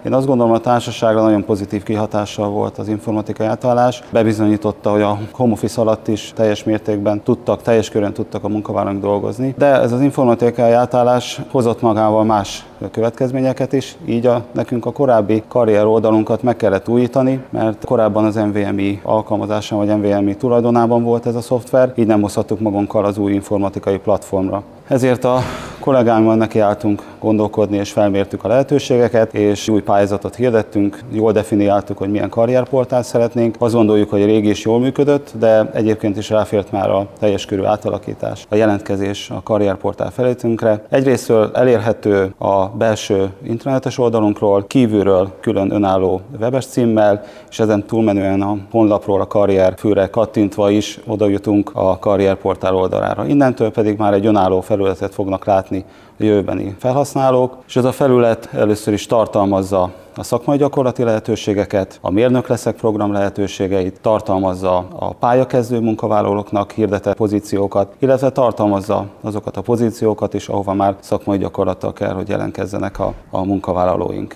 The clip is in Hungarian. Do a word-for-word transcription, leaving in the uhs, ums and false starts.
Én azt gondolom, a társaságra nagyon pozitív kihatással volt az informatikai átállás. Bebizonyította, hogy a home office alatt is teljes mértékben tudtak, teljes körön tudtak a munkavállalók dolgozni. De ez az informatikai átállás hozott magával más következményeket is, így a, nekünk a korábbi karrier oldalunkat meg kellett újítani, mert korábban az em vé em i alkalmazásán vagy em vé em i tulajdonában volt ez a szoftver, így nem hozhattuk magunkkal az új informatikai platformra. Ezért a kollégáimmal nekiálltunk gondolkodni, és felmértük a lehetőségeket, és új pályázatot hirdettünk, jól definiáltuk, hogy milyen karrierportált szeretnénk. Azt gondoljuk, hogy a régi is jól működött, de egyébként is ráfért már a teljes körű átalakítás, a jelentkezés a karrierportál felületünkre. Egyrésztről elérhető a belső internetes oldalunkról, kívülről külön önálló webes címmel, és ezen túlmenően a honlapról a karrier főre kattintva is oda jutunk a karrierportál oldalára. Innentől pedig már egy önálló felületet fognak látni a jövőbeni felhasználók, és ez a felület először is tartalmazza a szakmai gyakorlati lehetőségeket, a Mérnök leszek program lehetőségeit, tartalmazza a pályakezdő munkavállalóknak hirdetett pozíciókat, illetve tartalmazza azokat a pozíciókat is, ahova már szakmai gyakorlattal kell, hogy jelentkezzenek a, a munkavállalóink.